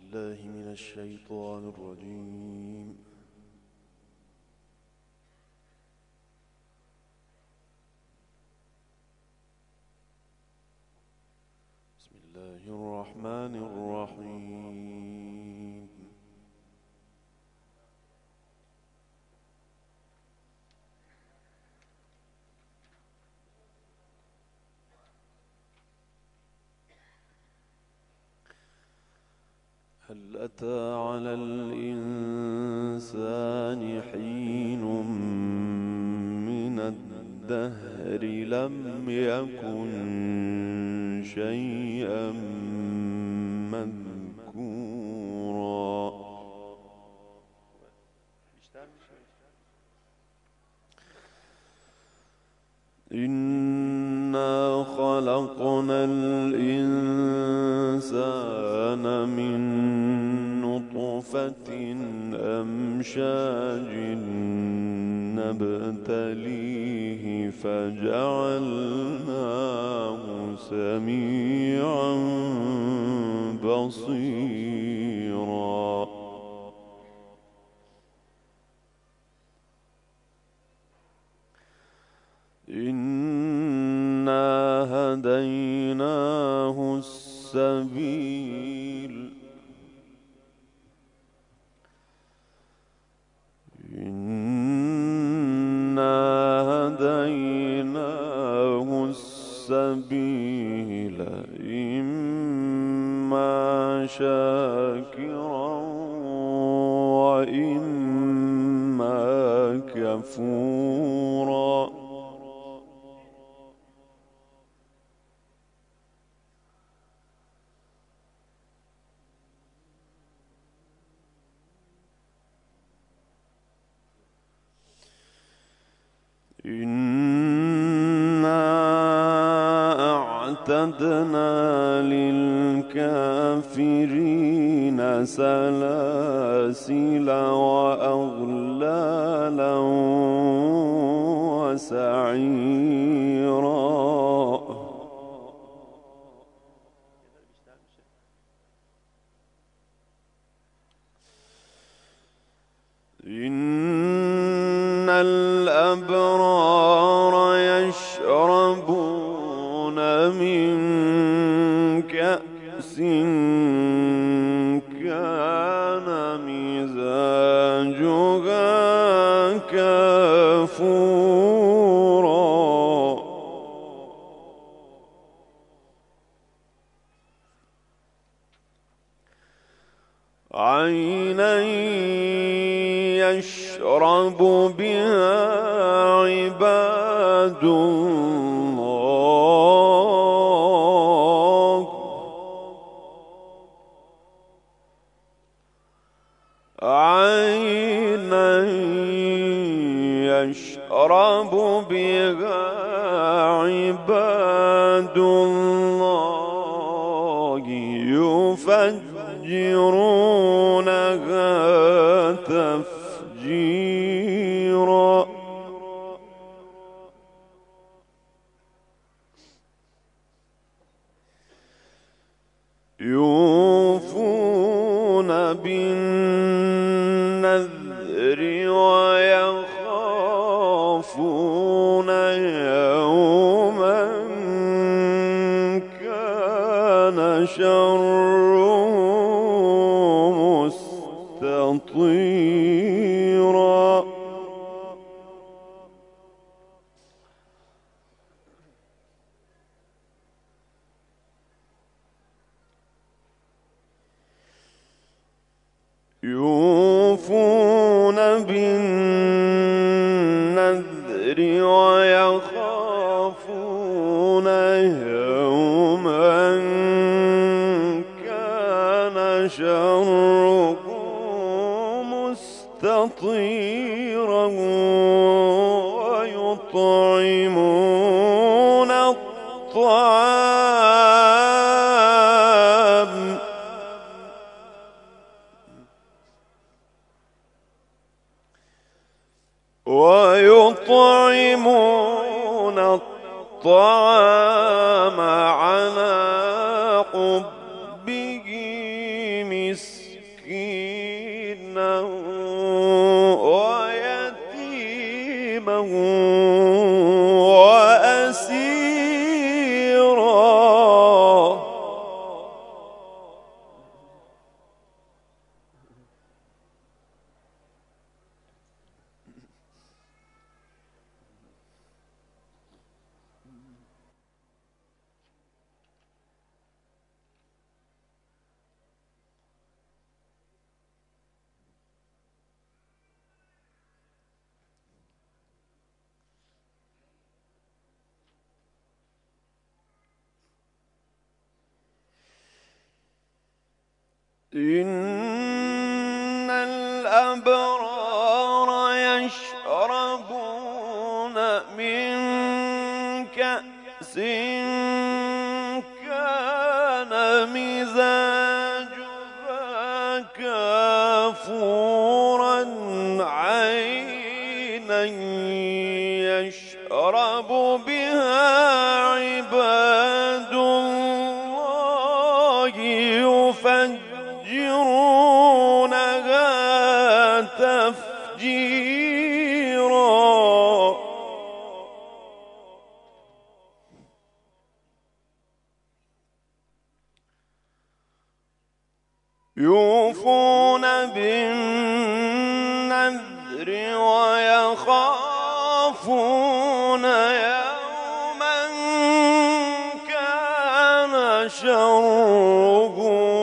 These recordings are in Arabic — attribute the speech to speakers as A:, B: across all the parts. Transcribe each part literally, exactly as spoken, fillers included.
A: بالله من الشيطان الرجيم. بسم الله الرحمن الرحيم. هل أتى على الإنسان حين من الدهر لم يكن شيئا مذكورا إنا خلقنا الإنسان من نطفة أمشاج نبتليه فجعلناه سميعا بصيرا إنا هديناه السبيل إنا هديناه السبيل إما شاكرا وإما كفورا إنا أعتدنا للكافرين سلاسل وأغلالا وسعيرا إن الأبرار يشربون من كأس كان مزاجها كافورا عينا يشرب بها عباد الله عينا يشرب بها عباد الله يفجرونها تفجيرا يوفون بالنذر ويخافون يوما كان شره مستطيرا يوفون بالنذر ويخافون يوما كان شره مستطيرا ويطعمون الطعام ويطعمون الطعام على حبه مسكينا وأسيرا. إن الأبرار يشربون من كأس كان مزاجها كافورا عينا يشرب بها عباد الله يفجرونها تفجيرا. يوفون بالنذر ويخافون يوما كان شره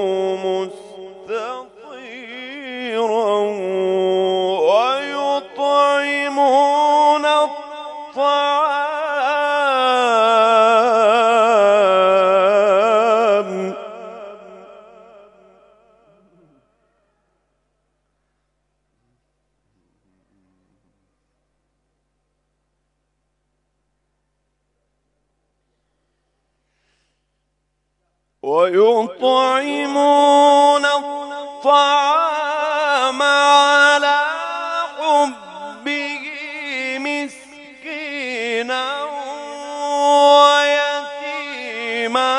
A: مستطيرا ويطعمون الطعام ويطعمون الطعام على حبه مسكينا ويتيما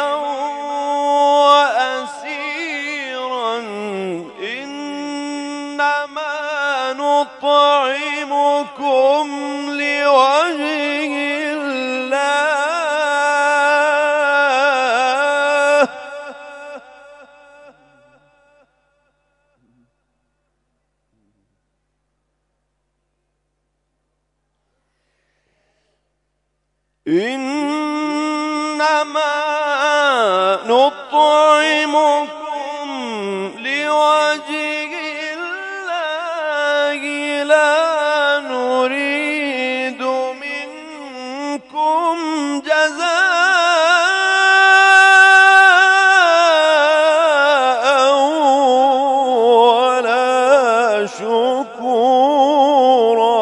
A: وأسيرا إنما نطعمكم لوجه الله إنما نطعمكم لوجه الله لا نريد منكم جزاء ولا شكورا.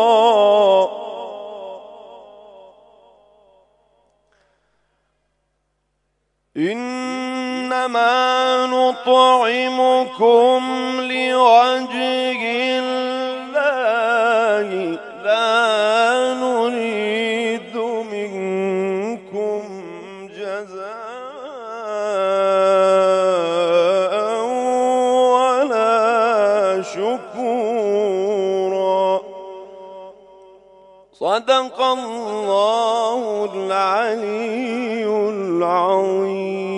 A: إنما نطعمكم لوجه الله لا نريد منكم جزاء ولا شكورا. صدق الله العلي العظيم.